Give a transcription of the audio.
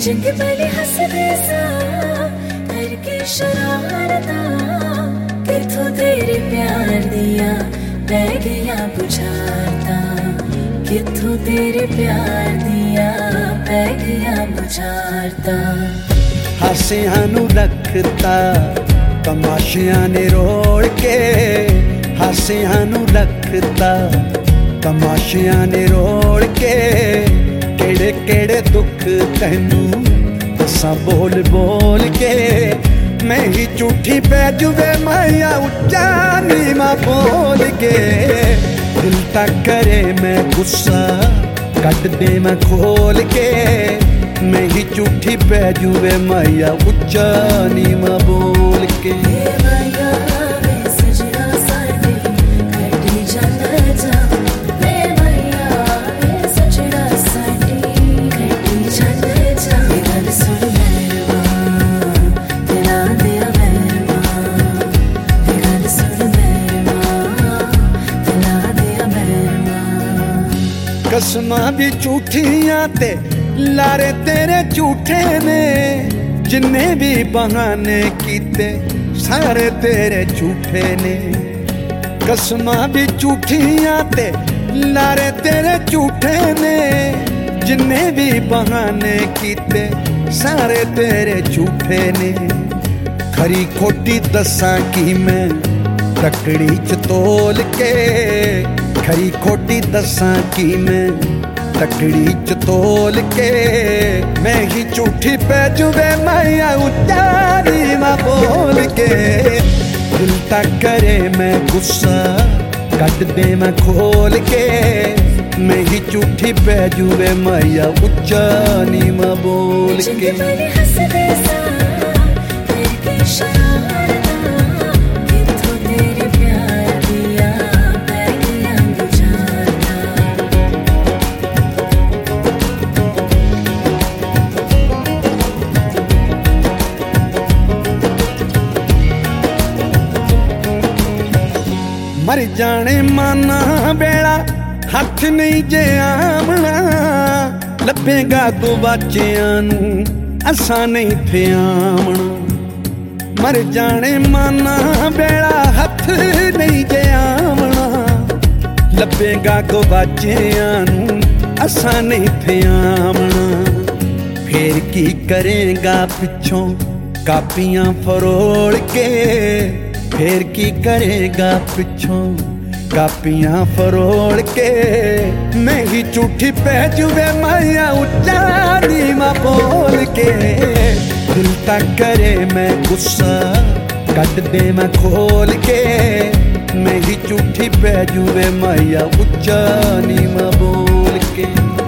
चंगे भले हसदे सा करके शरारता किथों तेरे प्यार दिया पै गया बुझाता किथों तेरे प्यार दिया पै गया बुझाता हासियां नू रखता तमाशियां ने रोल के हासियां नू रखता तमाशियां ने रोल के केड़े केड़े दुख तैनू दसा बोल बोल के मैं ही झूठी पै जुवे माया उच्चा नीवा बोल के दिल तक करे मैं गुस्सा कट दे मैं खोल के मैं ही झूठी पै जुवे माया उच्चा नीवा बोल के कसमां भी झूठियां ते लारे तेरे झूठे ने जिन्ने भी बहाने कीते सारे तेरे झूठे ने कसमां भी झूठियां ते लारे तेरे झूठे ने जिन्ने भी बहाने कीते सारे तेरे झूठे ने खरी खोटी दसां की मैं तकड़ी च तोल के खरी खोटी दसां की मैं तकड़ी च तोल के मैं ही झूठी पै जुवे माया उच्चा नीवा बोल के दिल तक करे मैं गुस्सा कट दे मैं खोल के मैं ही झूठी पै जुवे माया उच्चा नीवा बोल के मर जाने माना बेड़ा हथ नहीं जे आमना लभेगा तो बच्चियां नू असा नहीं थे आमना मर जाने माना बेड़ा हथ नहीं जे आमना लभेगा तो बच्चियां नू असा नहीं थे आमना फिर की करेगा पिछों कापियां फरोड़ के फिर की करेगा पिछों कापियां फरोड़ के मैं ही झूठी पै जुवे माया उच्चा नीवा बोल के दिल तक करे मैं गुस्सा कट दे मैं खोल के मैं ही झूठी पै जुवे माया उच्चा नीवा बोल के।